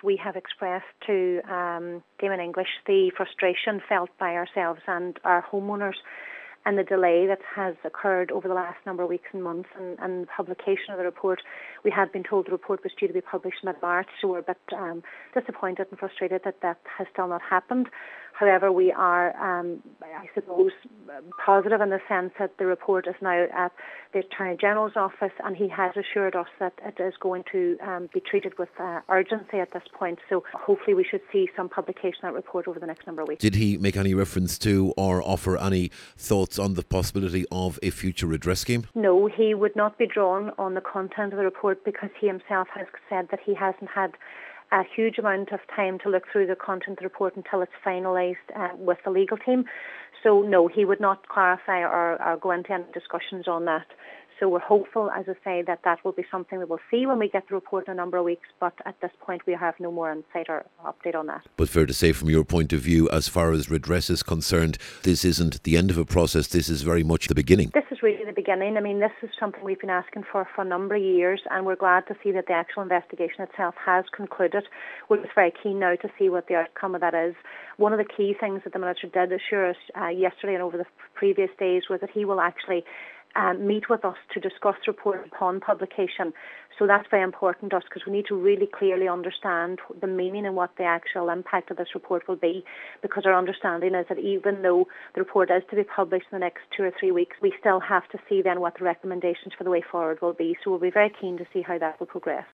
we have expressed to Damon English the frustration felt by ourselves and our homeowners and the delay that has occurred over the last number of weeks and months and the publication of the report. We had been told the report was due to be published in mid-March, so we're a bit disappointed and frustrated that has still not happened. However, we are, I suppose, positive in the sense that the report is now at the Attorney General's office, and he has assured us that it is going to be treated with urgency at this point. So hopefully we should see some publication of that report over the next number of weeks. Did he make any reference to or offer any thoughts on the possibility of a future redress scheme? No, he would not be drawn on the content of the report because he himself has said that he hasn't had a huge amount of time to look through the content of the report until it's finalised with the legal team. So no, he would not clarify or go into any discussions on that. So we're hopeful, as I say, that will be something that we'll see when we get the report in a number of weeks, but at this point we have no more insight or update on that. But fair to say, from your point of view, as far as redress is concerned, this isn't the end of a process, this is very much the beginning. This is really the beginning. I mean, this is something we've been asking for a number of years, and we're glad to see that the actual investigation itself has concluded. We're just very keen now to see what the outcome of that is. One of the key things that the Minister did assure us yesterday and over the previous days was that he will actually meet with us to discuss the report upon publication. So that's very important to us because we need to really clearly understand the meaning and what the actual impact of this report will be, because our understanding is that even though the report is to be published in the next 2 or 3 weeks, we still have to see then what the recommendations for the way forward will be. So we'll be very keen to see how that will progress.